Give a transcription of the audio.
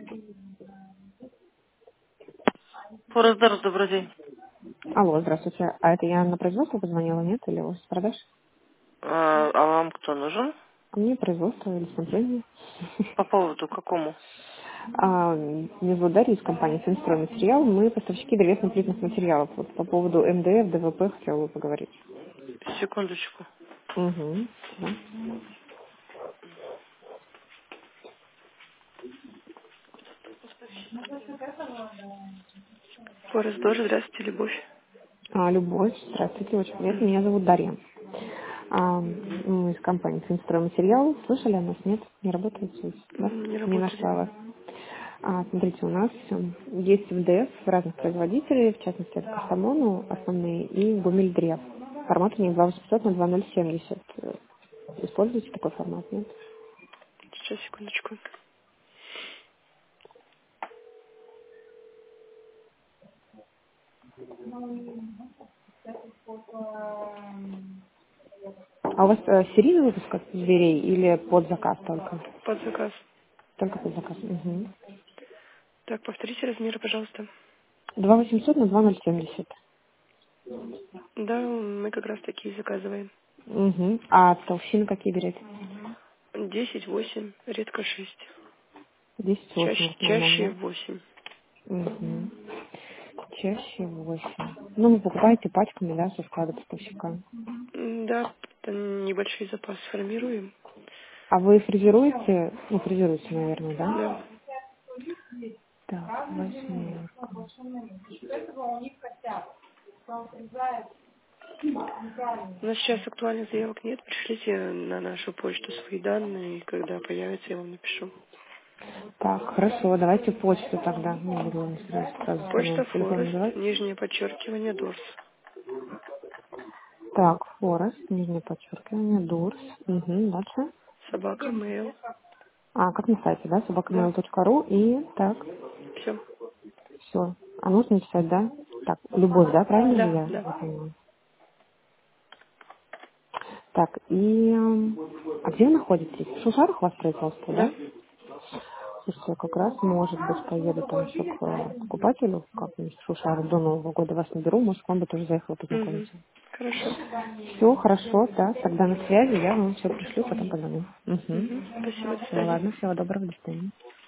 Форездар, добрый день. Алло, здравствуйте. А это я на производство позвонила, нет? Или у вас продаж? А вам кто нужен? А мне производство или снабжение. По поводу какому? Меня зовут Дарья из компании «Финстройматериал». Мы поставщики древесно-плитных материалов. Вот по поводу МДФ, ДВП хотела бы поговорить. Секундочку. Угу. Да. Форездар, здравствуйте, Любовь. Любовь, здравствуйте, очень приятно. Мгм. Меня зовут Дарья. Мы из компании «Финстройматериал». Слышали о нас? Нет? Не работает связь? Да? Не Не работали. нашла вас. Смотрите, у нас есть МДФ разных производителей, в частности, это Кастамону основные и Гумильдрев. Формат у них 2800 на 2070. Используете такой формат, нет? Сейчас, секундочку. А у вас серийный выпуск от дверей или под заказ только? Под заказ. Только под заказ. Угу. Так, повторите размеры, пожалуйста. 2800 на 2070. Да, мы как раз такие заказываем. Угу. А толщины какие берете? 10, 8, редко 6. 10-8 в основном, Чаще да? 8. Угу. Чаще 8. Ну, вы покупаете пачками, да, со склада поставщика. Да, там небольшой запас формируем. А вы фрезеруете? Ну, фрезеруете, наверное, да? Да. Так, восьмерка. У нас сейчас актуальных заявок нет. Пришлите на нашу почту свои данные, и когда появится, я вам напишу. Так, хорошо, давайте почту тогда. Не буду вам сразу Почта телефон Форест, называть. нижнее подчеркивание, Дорс. Так, Форест, нижнее подчеркивание, Дурс. Угу, дальше. Собака, mail. Как на сайте, да, Да, собакамейл.ру и так, все. все. А нужно написать, да? Так, Любовь, да, правильно же Да, я да, понимаю? Так, и а где вы находитесь? В Шушарах у вас производство, да? да. Слушайте, я как раз, может быть, поеду там еще к покупателю, как-нибудь в Шушары до Нового года вас наберу, может, к вам бы тоже заехала Угу. познакомиться. Хорошо. Все, хорошо, да, тогда на связи, я вам все пришлю, потом позвоню. Угу. Угу. Спасибо, до Все, свидания. ладно, всего доброго, до свидания.